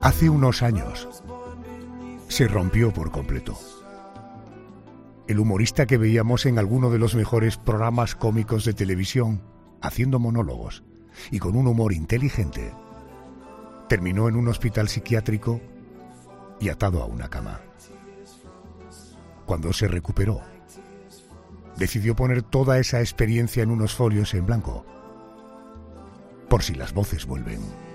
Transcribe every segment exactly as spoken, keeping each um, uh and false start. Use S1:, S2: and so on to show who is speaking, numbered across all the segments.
S1: Hace unos años se rompió por completo. El humorista que veíamos en alguno de los mejores programas cómicos de televisión, haciendo monólogos y con un humor inteligente, terminó en un hospital psiquiátrico y atado a una cama. Cuando se recuperó, decidió poner toda esa experiencia en unos folios en blanco, por si las voces vuelven.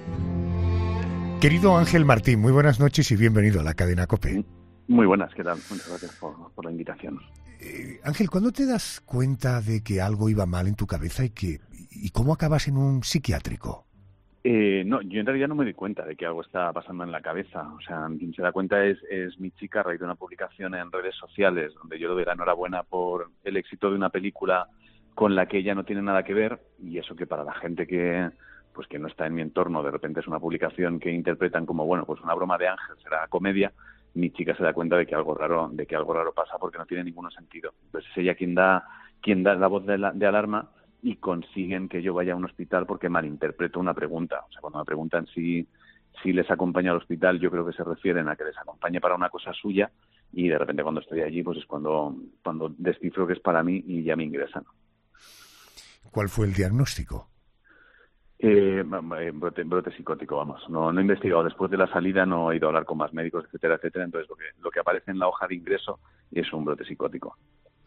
S1: Querido Ángel Martín, muy buenas noches y bienvenido a la cadena COPE.
S2: Muy buenas, ¿qué tal? Muchas gracias por, por la invitación.
S1: Eh, Ángel, ¿cuándo te das cuenta de que algo iba mal en tu cabeza y que y cómo acabas en un psiquiátrico?
S2: Eh, no, yo en realidad no me di cuenta de que algo estaba pasando en la cabeza. O sea, quien se da cuenta es, es mi chica a raíz de una publicación en redes sociales donde yo le doy la enhorabuena por el éxito de una película con la que ella no tiene nada que ver, y eso que para la gente que pues que no está en mi entorno, de repente es una publicación que interpretan como, bueno, pues una broma de Ángel, será comedia. Mi chica se da cuenta de que algo raro, de que algo raro pasa porque no tiene ningún sentido. Entonces es ella quien da, quien da la voz de, la, de alarma y consiguen que yo vaya a un hospital porque malinterpreto una pregunta. O sea, cuando me preguntan si, si les acompaño al hospital, yo creo que se refieren a que les acompañe para una cosa suya, y de repente cuando estoy allí, pues es cuando, cuando descifro que es para mí y ya me ingresan.
S1: ¿Cuál fue el diagnóstico?
S2: Eh, brote, brote psicótico, vamos. No, no he investigado. Después de la salida no he ido a hablar con más médicos, etcétera, etcétera. Entonces lo que, lo que aparece en la hoja de ingreso es un brote psicótico.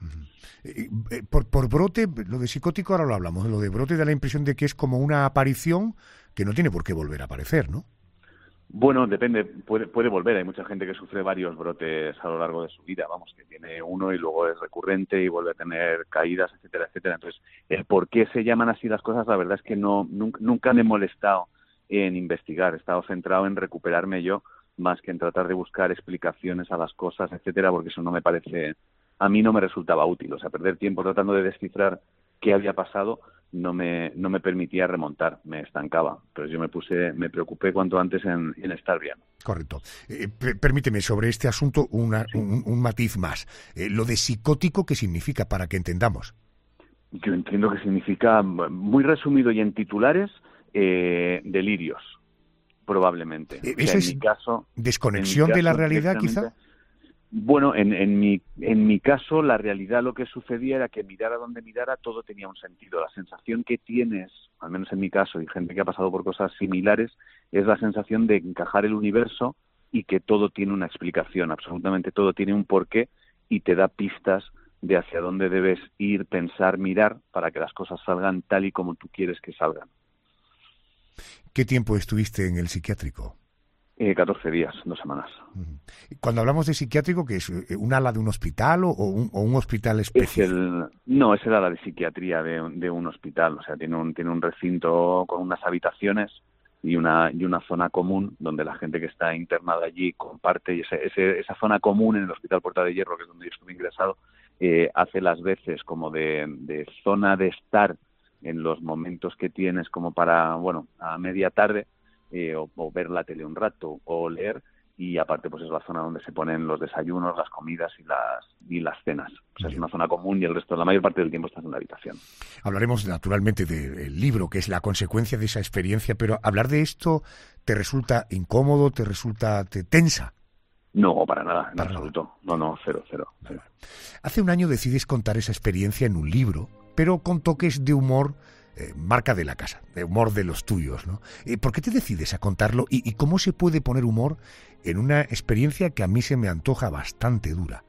S1: Eh, eh, por, por brote, lo de psicótico ahora lo hablamos. Lo de brote da la impresión de que es como una aparición que no tiene por qué volver a aparecer, ¿no?
S2: Bueno, depende, puede, puede volver. Hay mucha gente que sufre varios brotes a lo largo de su vida, vamos, que tiene uno y luego es recurrente y vuelve a tener caídas, etcétera, etcétera. Entonces, el por qué se llaman así las cosas, la verdad es que no nunca, nunca me he molestado en investigar. He estado centrado en recuperarme yo, más que en tratar de buscar explicaciones a las cosas, etcétera, porque eso no me parece, a mí no me resultaba útil. O sea, perder tiempo tratando de descifrar qué había pasado no me no me permitía remontar, me estancaba. Entonces yo me puse, me preocupé cuanto antes en, en estar bien.
S1: Correcto. Eh, permíteme sobre este asunto una,
S2: Sí.
S1: un, un matiz más. Eh, lo de psicótico, ¿qué significa? Para que entendamos.
S2: Yo entiendo que significa, muy resumido y en titulares, eh, delirios, probablemente.
S1: Eh,
S2: O sea,
S1: ¿Eso
S2: en
S1: es
S2: mi caso,
S1: desconexión
S2: en mi
S1: de la
S2: caso,
S1: realidad,
S2: directamente,
S1: quizá?
S2: Bueno, en, en, mi, en mi caso, la realidad, lo que sucedía era que mirara donde mirara, todo tenía un sentido. La sensación que tienes, al menos en mi caso, y gente que ha pasado por cosas similares, es la sensación de encajar el universo y que todo tiene una explicación, absolutamente todo tiene un porqué y te da pistas de hacia dónde debes ir, pensar, mirar, para que las cosas salgan tal y como tú quieres que salgan.
S1: ¿Qué tiempo estuviste en el psiquiátrico?
S2: Eh, catorce días, dos semanas.
S1: Cuando hablamos de psiquiátrico, ¿qué es? ¿Un ala de un hospital o un, o un hospital
S2: Es
S1: específico?
S2: el, no, es el ala de psiquiatría de, de un hospital. O sea, tiene un, tiene un recinto con unas habitaciones y una, y una zona común donde la gente que está internada allí comparte. Y ese, ese, esa zona común en el Hospital Puerta de Hierro, que es donde yo estuve ingresado, eh, hace las veces como de, de zona de estar en los momentos que tienes como para, bueno, a media tarde, eh, o, o ver la tele un rato o leer. Y aparte pues es la zona donde se ponen los desayunos, las comidas y las y las cenas. O sea, es una zona común y el resto, la mayor parte del tiempo estás en la habitación.
S1: Hablaremos naturalmente del libro, que es la consecuencia de esa experiencia, pero hablar de esto ¿te resulta incómodo, te resulta te tensa?
S2: No, para nada, en
S1: Para
S2: absoluto. No, no, cero, cero, cero.
S1: Hace un año decides contar esa experiencia en un libro, pero con toques de humor, eh, marca de la casa, de humor de los tuyos, ¿no? Eh, ¿Por qué te decides a contarlo y, y cómo se puede poner humor en una experiencia que a mí se me antoja bastante dura?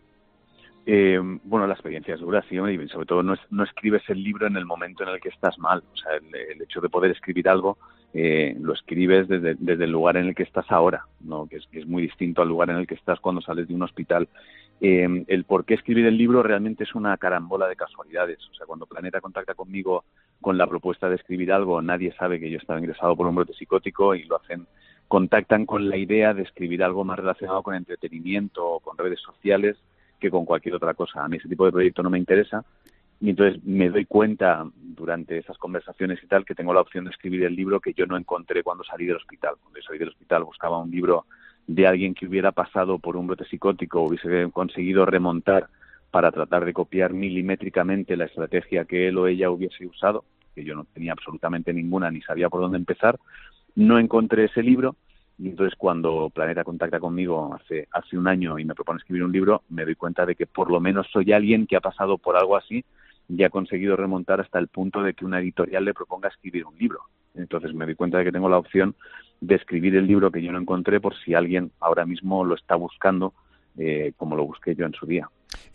S2: Eh, bueno, la experiencia es dura, sí, y sobre todo no, es, no escribes el libro en el momento en el que estás mal. O sea, el, el hecho de poder escribir algo, eh, lo escribes desde, desde el lugar en el que estás ahora, ¿no? Que es, que es muy distinto al lugar en el que estás cuando sales de un hospital. Eh, el por qué escribir el libro realmente es una carambola de casualidades. O sea, cuando Planeta contacta conmigo con la propuesta de escribir algo, nadie sabe que yo estaba ingresado por un brote psicótico y lo hacen, contactan con la idea de escribir algo más relacionado con entretenimiento o con redes sociales que con cualquier otra cosa. A mí ese tipo de proyecto no me interesa y entonces me doy cuenta durante esas conversaciones y tal que tengo la opción de escribir el libro que yo no encontré cuando salí del hospital. Cuando salí del hospital buscaba un libro de alguien que hubiera pasado por un brote psicótico, hubiese conseguido remontar para tratar de copiar milimétricamente la estrategia que él o ella hubiese usado, que yo no tenía absolutamente ninguna ni sabía por dónde empezar. No encontré ese libro Y entonces cuando Planeta contacta conmigo hace hace un año y me propone escribir un libro, me doy cuenta de que por lo menos soy alguien que ha pasado por algo así y ha conseguido remontar hasta el punto de que una editorial le proponga escribir un libro. Entonces me doy cuenta de que tengo la opción de escribir el libro que yo no encontré por si alguien ahora mismo lo está buscando, eh, como lo busqué yo en su día.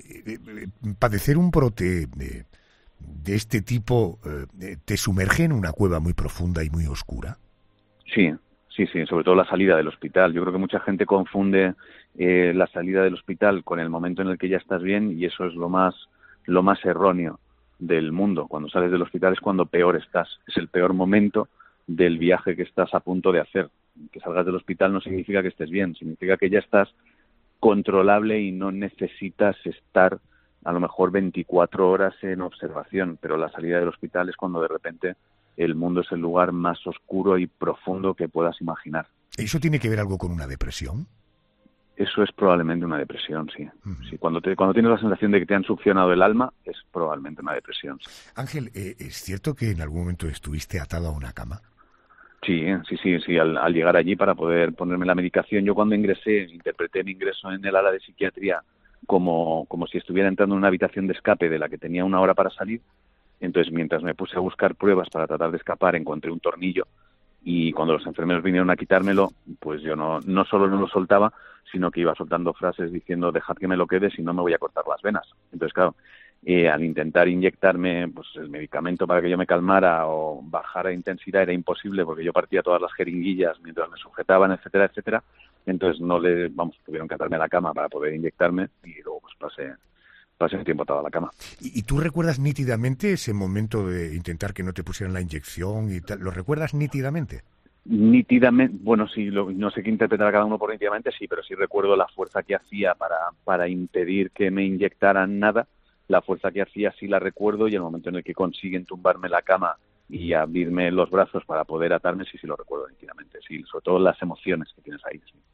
S1: Padecer un brote de, de este tipo eh, te sumerge en una cueva muy profunda y muy oscura.
S2: Sí, sí, sí, sobre todo la salida del hospital. Yo creo que mucha gente confunde eh, la salida del hospital con el momento en el que ya estás bien, y eso es lo más, lo más erróneo del mundo. Cuando sales del hospital es cuando peor estás, es el peor momento del viaje que estás a punto de hacer. Que salgas del hospital no significa que estés bien, significa que ya estás controlable y no necesitas estar a lo mejor veinticuatro horas en observación, pero la salida del hospital es cuando de repente el mundo es el lugar más oscuro y profundo que puedas imaginar.
S1: ¿Eso tiene que ver algo con una depresión?
S2: Eso es probablemente una depresión, sí.
S1: Uh-huh.
S2: sí cuando, te, cuando tienes la sensación de que te han succionado el alma, es probablemente una depresión. Sí.
S1: Ángel, eh, ¿es cierto que en algún momento estuviste atado a una cama?
S2: Sí, sí, sí, sí. Al, al llegar allí para poder ponerme la medicación, yo cuando ingresé, interpreté mi ingreso en el ala de psiquiatría como, como si estuviera entrando en una habitación de escape de la que tenía una hora para salir. Entonces, mientras me puse a buscar pruebas para tratar de escapar, encontré un tornillo, y cuando los enfermeros vinieron a quitármelo, pues yo no, no solo no lo soltaba, sino que iba soltando frases diciendo: dejad que me lo quede, si no me voy a cortar las venas. Entonces, claro, eh, al intentar inyectarme pues el medicamento para que yo me calmara o bajara intensidad era imposible, porque yo partía todas las jeringuillas mientras me sujetaban, etcétera, etcétera. Entonces no le, vamos, tuvieron que atarme a la cama para poder inyectarme, y luego pues pasé, pasé un tiempo atado a la cama.
S1: ¿Y, ¿Y tú recuerdas nítidamente ese momento de intentar que no te pusieran la inyección y tal? ¿Lo recuerdas nítidamente?
S2: Nítidamente, bueno, sí, lo, no sé qué interpretar a cada uno por nítidamente, sí, pero sí recuerdo la fuerza que hacía para, para impedir que me inyectaran nada. La fuerza que hacía sí la recuerdo, y el momento en el que consiguen tumbarme la cama y abrirme los brazos para poder atarme, sí, sí lo recuerdo nítidamente, sí, sobre todo las emociones que tienes ahí. Sí.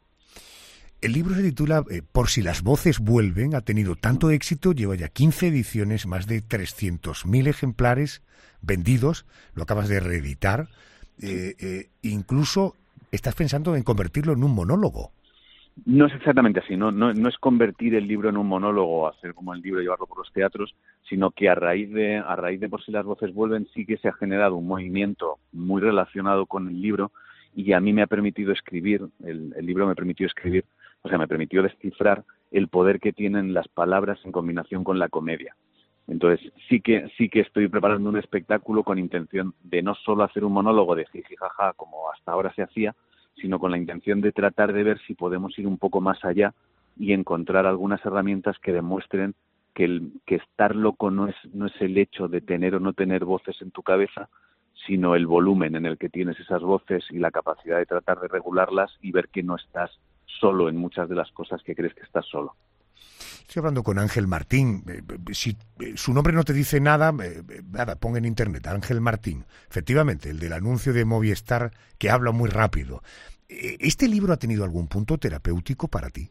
S1: El libro se titula eh, Por si las voces vuelven, ha tenido tanto éxito, lleva ya quince ediciones, más de trescientos mil ejemplares vendidos, lo acabas de reeditar, eh, eh, incluso estás pensando en convertirlo en un monólogo.
S2: No es exactamente así, no, no, no es convertir el libro en un monólogo, hacer como el libro y llevarlo por los teatros, sino que a raíz de a raíz de Por si las voces vuelven sí que se ha generado un movimiento muy relacionado con el libro, y a mí me ha permitido escribir, el, el libro me permitió escribir, o sea, me permitió descifrar el poder que tienen las palabras en combinación con la comedia. Entonces sí que sí que estoy preparando un espectáculo con intención de no solo hacer un monólogo de jiji jaja como hasta ahora se hacía, sino con la intención de tratar de ver si podemos ir un poco más allá y encontrar algunas herramientas que demuestren que, el, que estar loco no es, no es el hecho de tener o no tener voces en tu cabeza, sino el volumen en el que tienes esas voces y la capacidad de tratar de regularlas y ver que no estás solo en muchas de las cosas que crees que estás solo.
S1: Estoy hablando con Ángel Martín. Si su nombre no te dice nada, nada, pon en internet Ángel Martín. Efectivamente, el del anuncio de Movistar que habla muy rápido. ¿Este libro ha tenido algún punto terapéutico para ti?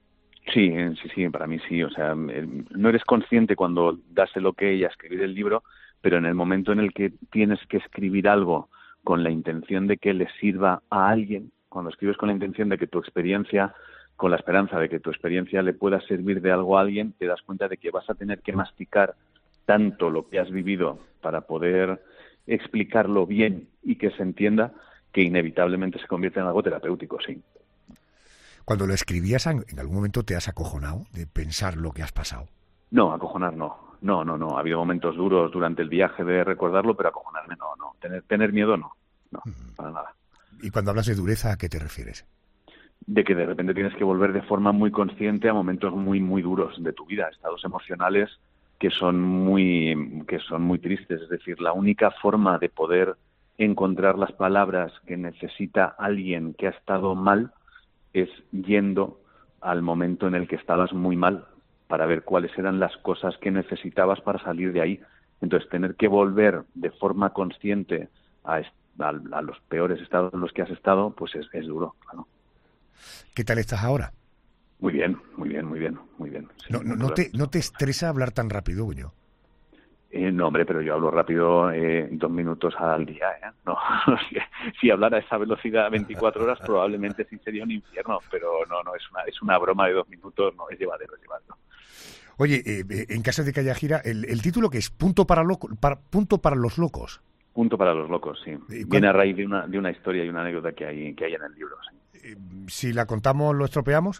S2: Sí, sí, sí, para mí sí. O sea, no eres consciente cuando das el ok a escribir el libro, pero en el momento en el que tienes que escribir algo con la intención de que le sirva a alguien, cuando escribes con la intención de que tu experiencia, con la esperanza de que tu experiencia le pueda servir de algo a alguien, te das cuenta de que vas a tener que masticar tanto lo que has vivido para poder explicarlo bien y que se entienda, que inevitablemente se convierte en algo terapéutico, sí.
S1: Cuando lo escribías, ¿en algún momento te has acojonado de pensar lo que has pasado?
S2: No, acojonar no. No, no, no. Ha habido momentos duros durante el viaje de recordarlo, pero acojonarme no, no. Tener, tener miedo no. No, uh-huh. Para nada.
S1: ¿Y cuando hablas de dureza, a qué te refieres?
S2: De que de repente tienes que volver de forma muy consciente a momentos muy, muy duros de tu vida, estados emocionales que son muy, que son muy tristes. Es decir, la única forma de poder encontrar las palabras que necesita alguien que ha estado mal es yendo al momento en el que estabas muy mal, para ver cuáles eran las cosas que necesitabas para salir de ahí. Entonces, tener que volver de forma consciente a, a, a los peores estados en los que has estado, pues es, es duro, claro.
S1: ¿Qué tal estás ahora?
S2: Muy bien, muy bien, muy bien, muy bien. Sí,
S1: no, no, no, te, ¿No te estresa hablar tan rápido, Guño?
S2: Eh, no, hombre, pero yo hablo rápido eh, dos minutos al día, ¿eh? No, si, si hablara a esa velocidad veinticuatro horas probablemente sí sería un infierno, pero no, no, es una es una broma de dos minutos, no, es llevadero, es llevadero.
S1: Oye, eh, en caso de que haya gira, el, el título que es Punto para, loco, para, Punto para los locos.
S2: Punto para los locos, sí. Viene a raíz de una, de una historia y una anécdota que hay, que hay en el libro, sí.
S1: Eh, si la contamos, ¿lo estropeamos?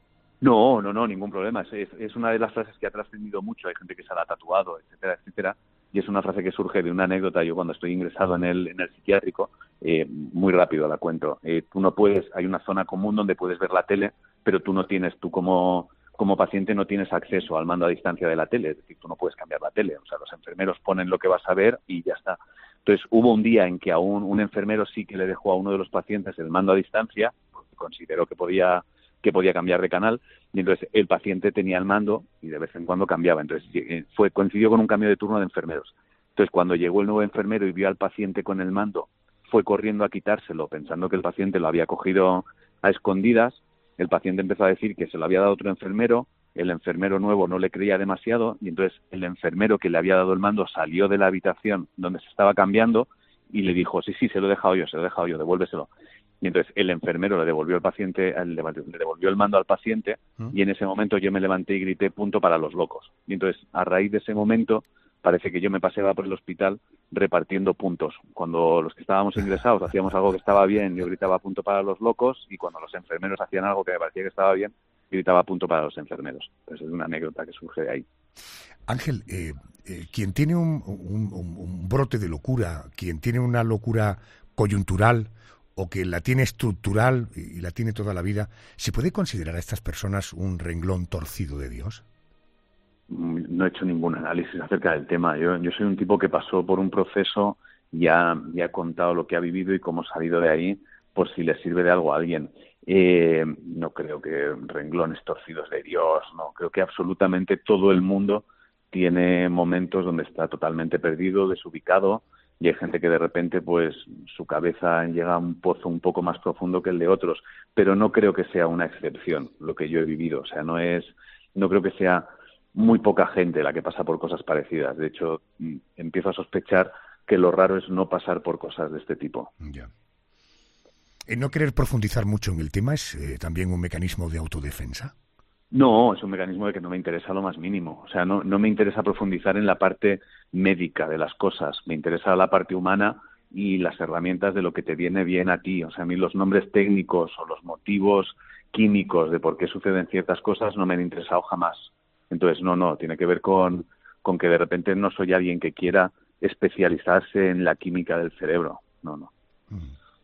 S2: No, no, no, ningún problema. Es, es una de las frases que ha trascendido mucho. Hay gente que se la ha tatuado, etcétera, etcétera. Y es una frase que surge de una anécdota. Yo cuando estoy ingresado en el, en el psiquiátrico, eh, muy rápido la cuento. Eh, tú no puedes, hay una zona común donde puedes ver la tele, pero tú no tienes, tú como, como paciente no tienes acceso al mando a distancia de la tele. Es decir, tú no puedes cambiar la tele. O sea, los enfermeros ponen lo que vas a ver y ya está. Entonces hubo un día en que a un, un enfermero sí que le dejó a uno de los pacientes el mando a distancia, porque consideró que podía que podía cambiar de canal, y entonces el paciente tenía el mando y de vez en cuando cambiaba. Entonces fue coincidió con un cambio de turno de enfermeros. Entonces cuando llegó el nuevo enfermero y vio al paciente con el mando, fue corriendo a quitárselo pensando que el paciente lo había cogido a escondidas. El paciente empezó a decir que se lo había dado otro enfermero, el enfermero nuevo no le creía demasiado y entonces el enfermero que le había dado el mando salió de la habitación donde se estaba cambiando y le dijo, sí, sí, se lo he dejado yo, se lo he dejado yo, devuélveselo. Y entonces el enfermero le devolvió el paciente, le devolvió el mando al paciente y en ese momento yo me levanté y grité punto para los locos. Y entonces a raíz de ese momento parece que yo me paseaba por el hospital repartiendo puntos. Cuando los que estábamos ingresados hacíamos algo que estaba bien, yo gritaba punto para los locos y cuando los enfermeros hacían algo que me parecía que estaba bien, gritaba punto para los enfermeros. Entonces es una anécdota que surge de ahí.
S1: Ángel, eh, eh, quien tiene un, un, un brote de locura, quien tiene una locura coyuntural, o que la tiene estructural y la tiene toda la vida, ¿se puede considerar a estas personas un renglón torcido de Dios?
S2: No he hecho ningún análisis acerca del tema. Yo, yo soy un tipo que pasó por un proceso y ha, y ha contado lo que ha vivido y cómo ha salido de ahí, por si le sirve de algo a alguien. Eh, no creo que renglones torcidos de Dios, no. Creo que absolutamente todo el mundo tiene momentos donde está totalmente perdido, desubicado, y hay gente que de repente pues su cabeza llega a un pozo un poco más profundo que el de otros, pero no creo que sea una excepción lo que yo he vivido. O sea, no es, no creo que sea muy poca gente la que pasa por cosas parecidas. De hecho, empiezo a sospechar que lo raro es no pasar por cosas de este tipo.
S1: Ya. ¿El no querer profundizar mucho en el tema es eh, también un mecanismo de autodefensa?
S2: No, es un mecanismo de que no me interesa lo más mínimo. O sea, no, no me interesa profundizar en la parte médica de las cosas. Me interesa la parte humana y las herramientas de lo que te viene bien a ti. O sea, a mí los nombres técnicos o los motivos químicos de por qué suceden ciertas cosas no me han interesado jamás. Entonces, no, no, tiene que ver con, con que de repente no soy alguien que quiera especializarse en la química del cerebro. No, no.
S1: Mm.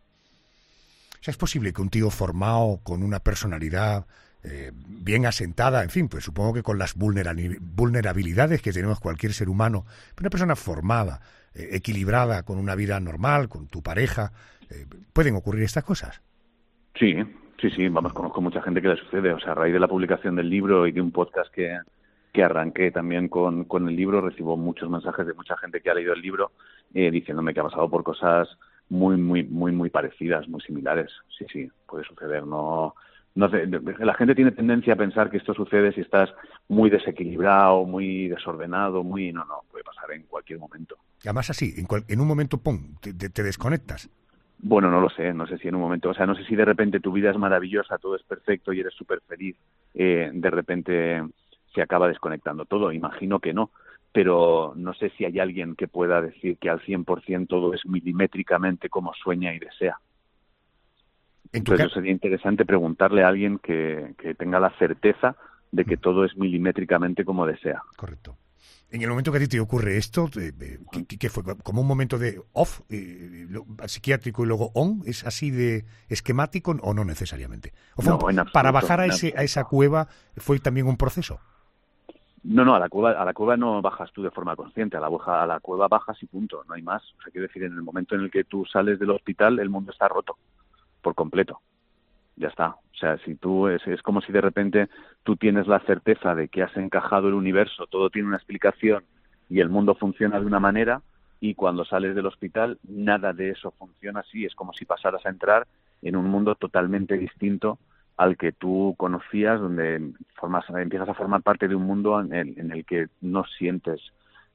S1: O sea, es posible que un tío formado con una personalidad Eh, bien asentada, en fin, pues supongo que con las vulnerabilidades que tenemos cualquier ser humano, pero una persona formada, eh, equilibrada, con una vida normal, con tu pareja, eh, ¿pueden ocurrir estas cosas?
S2: Sí, sí, sí, vamos, conozco mucha gente que le sucede. O sea, a raíz de la publicación del libro y de un podcast que, que arranqué también con, con el libro, recibo muchos mensajes de mucha gente que ha leído el libro eh, diciéndome que ha pasado por cosas muy, muy, muy, muy parecidas, muy similares. Sí, sí, puede suceder, no... No sé, la gente tiene tendencia a pensar que esto sucede si estás muy desequilibrado, muy desordenado, muy... No, no, puede pasar en cualquier momento.
S1: Además así, en, cual, en un momento, pum, te, te, te desconectas.
S2: Bueno, no lo sé, no sé si en un momento... O sea, no sé si de repente tu vida es maravillosa, todo es perfecto y eres súper feliz, eh, de repente se acaba desconectando todo. Imagino que no, pero no sé si hay alguien que pueda decir que al cien por ciento todo es milimétricamente como sueña y desea. Entonces ca- sería interesante preguntarle a alguien que, que tenga la certeza de que todo es milimétricamente como desea.
S1: Correcto. En el momento que a ti te ocurre esto, ¿qué, qué fue? ¿Como un momento de off, eh, psiquiátrico y luego on? ¿Es así de esquemático o no necesariamente? ¿O fue
S2: no,
S1: un,
S2: en absoluto,
S1: para bajar a,
S2: en
S1: ese, a esa cueva fue también un proceso?
S2: No, no, a la cueva, a la cueva no bajas tú de forma consciente, a la, a la cueva bajas y punto, no hay más. O sea, quiero decir, en el momento en el que tú sales del hospital, el mundo está roto por completo. Ya está. O sea, si tú es, es como si de repente tú tienes la certeza de que has encajado el universo, todo tiene una explicación y el mundo funciona de una manera, y cuando sales del hospital nada de eso funciona así. Es como si pasaras a entrar en un mundo totalmente distinto al que tú conocías, donde formas, empiezas a formar parte de un mundo en el, en el que no sientes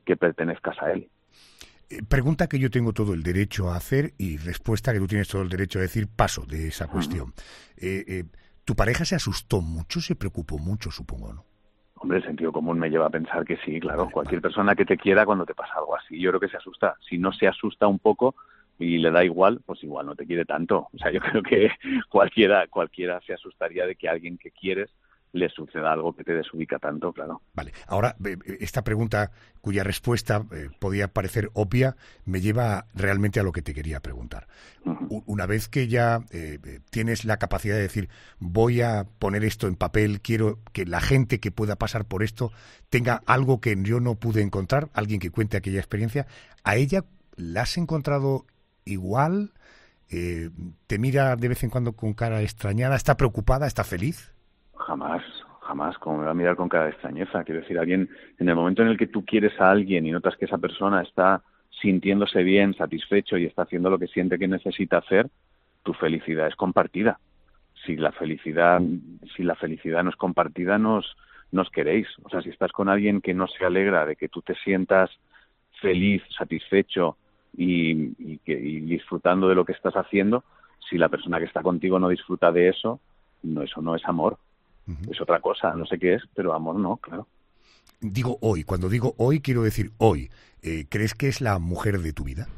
S2: que pertenezcas a él.
S1: Pregunta que yo tengo todo el derecho a hacer y respuesta que tú tienes todo el derecho a decir, paso de esa cuestión. Uh-huh. eh, eh, ¿Tu pareja se asustó mucho, se preocupó mucho, supongo, no?
S2: Hombre, el sentido común me lleva a pensar que sí, claro.
S1: Vale,
S2: Cualquier
S1: vale.
S2: persona que te quiera cuando te pasa algo así, yo creo que se asusta. Si no se asusta un poco y le da igual, pues igual no te quiere tanto. O sea, yo creo que cualquiera, cualquiera se asustaría de que a alguien que quieres le suceda algo que te desubica tanto, claro.
S1: Vale, ahora esta pregunta cuya respuesta eh, podía parecer obvia me lleva realmente a lo que te quería preguntar. Uh-huh. Una vez que ya eh, tienes la capacidad de decir voy a poner esto en papel, quiero que la gente que pueda pasar por esto tenga algo que yo no pude encontrar, alguien que cuente aquella experiencia, ¿a ella la has encontrado igual? Eh, ¿Te mira de vez en cuando con cara extrañada? ¿Está preocupada? ¿Está feliz?
S2: Jamás, jamás, como me va a mirar con cara de extrañeza. Quiero decir, alguien, en el momento en el que tú quieres a alguien y notas que esa persona está sintiéndose bien, satisfecho y está haciendo lo que siente que necesita hacer, tu felicidad es compartida. Si la felicidad, si la felicidad no es compartida, nos, nos queréis. O sea, si estás con alguien que no se alegra de que tú te sientas feliz, satisfecho y, y, que, y disfrutando de lo que estás haciendo, si la persona que está contigo no disfruta de eso, no, eso no es amor. Uh-huh. Es otra cosa, no sé qué es, pero amor no, claro.
S1: Digo hoy, cuando digo hoy quiero decir hoy. Eh, ¿Crees que es la mujer de tu vida?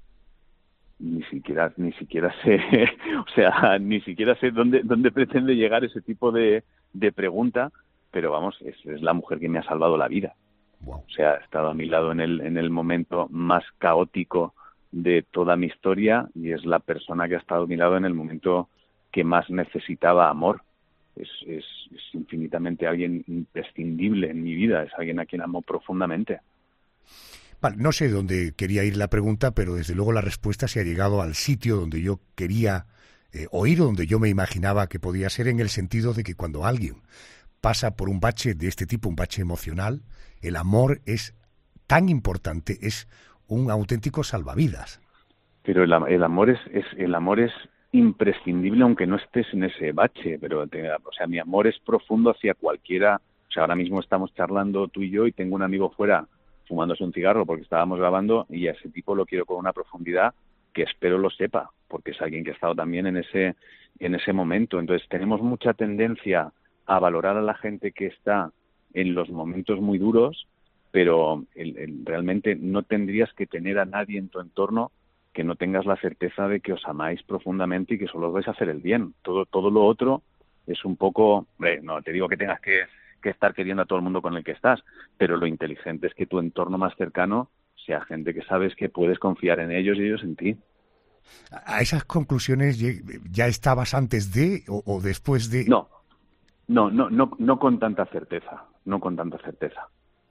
S2: Ni siquiera, ni siquiera sé, o sea, ni siquiera sé dónde, dónde pretende llegar ese tipo de, de pregunta, pero vamos, es, es la mujer que me ha salvado la vida.
S1: Wow.
S2: O sea, ha estado a mi lado en el, en el momento más caótico de toda mi historia y es la persona que ha estado a mi lado en el momento que más necesitaba amor. Es, es, es infinitamente alguien imprescindible en mi vida, es alguien a quien amo profundamente.
S1: Vale, no sé dónde quería ir la pregunta, pero desde luego la respuesta se ha llegado al sitio donde yo quería eh, oír o donde yo me imaginaba que podía ser, en el sentido de que cuando alguien pasa por un bache de este tipo, un bache emocional, el amor es tan importante, es un auténtico salvavidas.
S2: Pero el, el amor es, es el amor es imprescindible aunque no estés en ese bache, pero te, o sea, mi amor es profundo hacia cualquiera. O sea, ahora mismo estamos charlando tú y yo y tengo un amigo fuera fumándose un cigarro porque estábamos grabando y a ese tipo lo quiero con una profundidad que espero lo sepa, porque es alguien que ha estado también en ese en ese momento. Entonces tenemos mucha tendencia a valorar a la gente que está en los momentos muy duros, pero el, el, realmente no tendrías que tener a nadie en tu entorno que no tengas la certeza de que os amáis profundamente y que solo os vais a hacer el bien. Todo todo lo otro es un poco... Hombre, no te digo que tengas que, que estar queriendo a todo el mundo con el que estás, pero lo inteligente es que tu entorno más cercano sea gente que sabes que puedes confiar en ellos y ellos en ti.
S1: ¿A esas conclusiones ya estabas antes de o, o después de...?
S2: No, no, no, no, no con tanta certeza, no con tanta certeza.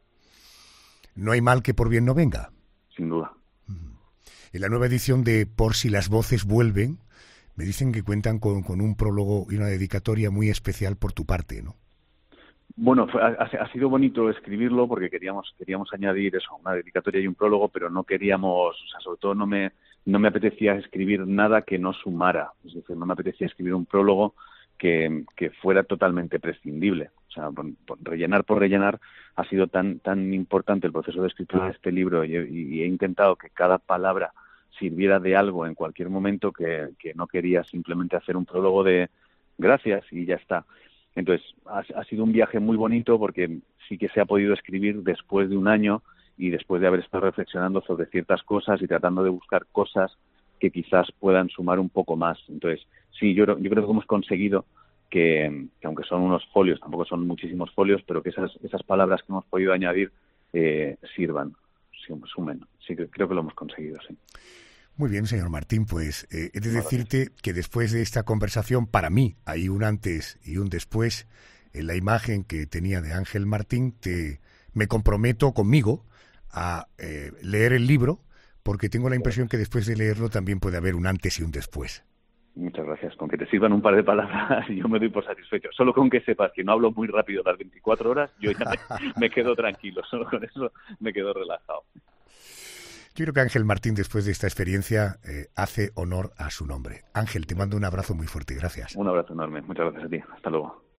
S1: ¿No hay mal que por bien no venga?
S2: Sin duda.
S1: En la nueva edición de Por si las voces vuelven, me dicen que cuentan con, con un prólogo y una dedicatoria muy especial por tu parte, ¿no?
S2: Bueno, ha, ha sido bonito escribirlo porque queríamos queríamos añadir eso, una dedicatoria y un prólogo, pero no queríamos, o sea, sobre todo no me no me apetecía escribir nada que no sumara, es decir, no me apetecía escribir un prólogo que, que fuera totalmente prescindible. O sea, por, por rellenar por rellenar ha sido tan tan importante el proceso de escritura de este libro y, y he intentado que cada palabra sirviera de algo en cualquier momento que, que no quería simplemente hacer un prólogo de gracias y ya está. Entonces, ha, ha sido un viaje muy bonito porque sí que se ha podido escribir después de un año y después de haber estado reflexionando sobre ciertas cosas y tratando de buscar cosas que quizás puedan sumar un poco más. Entonces, sí, yo, yo creo que hemos conseguido que, que aunque son unos folios, tampoco son muchísimos folios, pero que esas, esas palabras que hemos podido añadir eh, sirvan, sumen. Sí, creo que lo hemos conseguido, sí.
S1: Muy bien, señor Martín, pues eh, he de decirte que después de esta conversación, para mí, hay un antes y un después en la imagen que tenía de Ángel Martín. Te, me comprometo conmigo a eh, leer el libro, porque tengo la impresión que después de leerlo también puede haber un antes y un después.
S2: Muchas gracias. Con que te sirvan un par de palabras yo me doy por satisfecho. Solo con que sepas que no hablo muy rápido las veinticuatro horas, yo ya me, me quedo tranquilo. Solo con eso me quedo relajado.
S1: Yo creo que Ángel Martín, después de esta experiencia, eh, hace honor a su nombre. Ángel, te mando un abrazo muy fuerte. Gracias.
S2: Un abrazo enorme. Muchas gracias a ti. Hasta luego.